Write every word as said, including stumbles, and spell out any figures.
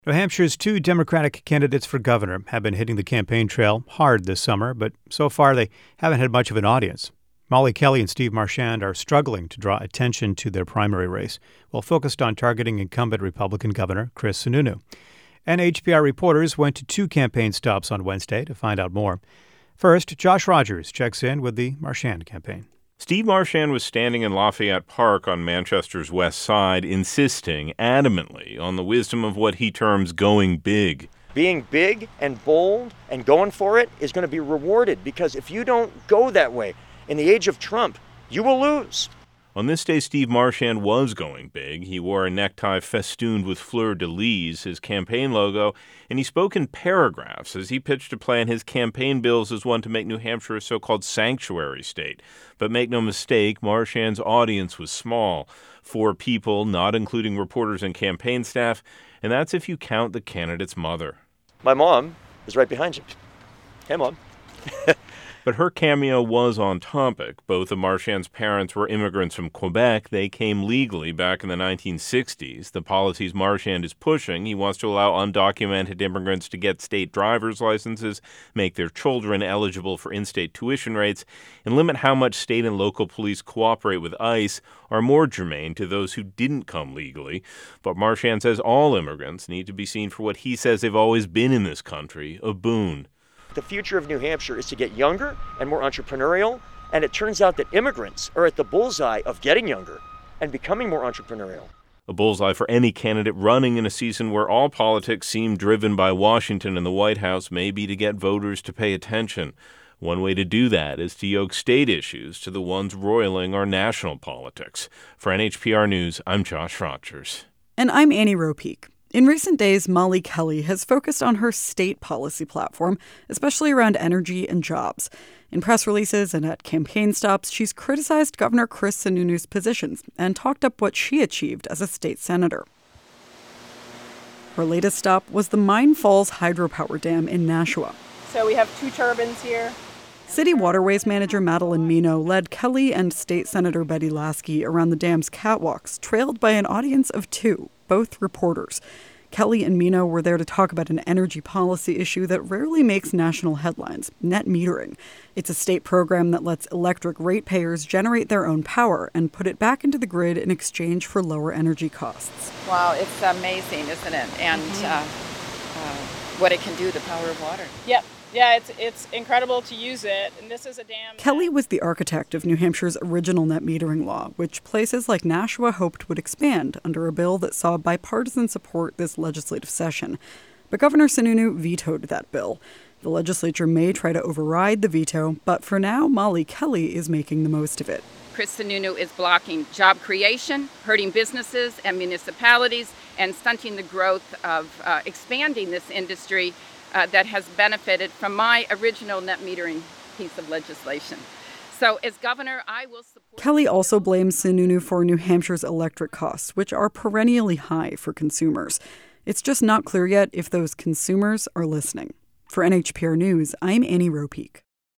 New Hampshire's two Democratic candidates for governor have been hitting the campaign trail hard this summer, but so far they haven't had much of an audience. Molly Kelly and Steve Marchand are struggling to draw attention to their primary race, while focused on targeting incumbent Republican Governor Chris Sununu. N H P R reporters went to two campaign stops on Wednesday to find out more. First, Josh Rogers checks in with the Marchand campaign. Steve Marchand was standing in Lafayette Park on Manchester's west side, insisting adamantly on the wisdom of what he terms going big. Being big and bold and going for it is going to be rewarded, because if you don't go that way in the age of Trump, you will lose. On this day, Steve Marchand was going big. He wore a necktie festooned with fleur-de-lis, his campaign logo, and he spoke in paragraphs as he pitched a plan his campaign bills as one to make New Hampshire a so-called sanctuary state. But make no mistake, Marchand's audience was small. Four people, not including reporters and campaign staff, and that's if you count the candidate's mother. My mom is right behind you. Hey, Mom. But her cameo was on topic. Both of Marchand's parents were immigrants from Quebec. They came legally back in the nineteen sixties. The policies Marchand is pushing, he wants to allow undocumented immigrants to get state driver's licenses, make their children eligible for in-state tuition rates, and limit how much state and local police cooperate with ICE, are more germane to those who didn't come legally. But Marchand says all immigrants need to be seen for what he says they've always been in this country, a boon. The future of New Hampshire is to get younger and more entrepreneurial, and it turns out that immigrants are at the bullseye of getting younger and becoming more entrepreneurial. A bullseye for any candidate running in a season where all politics seem driven by Washington and the White House may be to get voters to pay attention. One way to do that is to yoke state issues to the ones roiling our national politics. For N H P R News, I'm Josh Rogers. And I'm Annie Ropeek. In recent days, Molly Kelly has focused on her state policy platform, especially around energy and jobs. In press releases and at campaign stops, she's criticized Governor Chris Sununu's positions and talked up what she achieved as a state senator. Her latest stop was the Mine Falls hydropower dam in Nashua. So we have two turbines here. City Waterways Manager Madeline Mino led Kelly and State Senator Betty Lasky around the dam's catwalks, trailed by an audience of two, both reporters. Kelly and Mino were there to talk about an energy policy issue that rarely makes national headlines, net metering. It's a state program that lets electric ratepayers generate their own power and put it back into the grid in exchange for lower energy costs. Wow, it's amazing, isn't it? And mm-hmm. uh, uh, what it can do, the power of water. Yep. Yeah, it's it's incredible to use it, and this is a dam. Kelly was the architect of New Hampshire's original net metering law, which places like Nashua hoped would expand under a bill that saw bipartisan support this legislative session. But Governor Sununu vetoed that bill. The legislature may try to override the veto, but for now, Molly Kelly is making the most of it. Chris Sununu is blocking job creation, hurting businesses and municipalities, and stunting the growth of uh, expanding this industry Uh, that has benefited from my original net metering piece of legislation. So as governor, I will support... Kelly also blames Sununu for New Hampshire's electric costs, which are perennially high for consumers. It's just not clear yet if those consumers are listening. For N H P R News, I'm Annie Ropeek.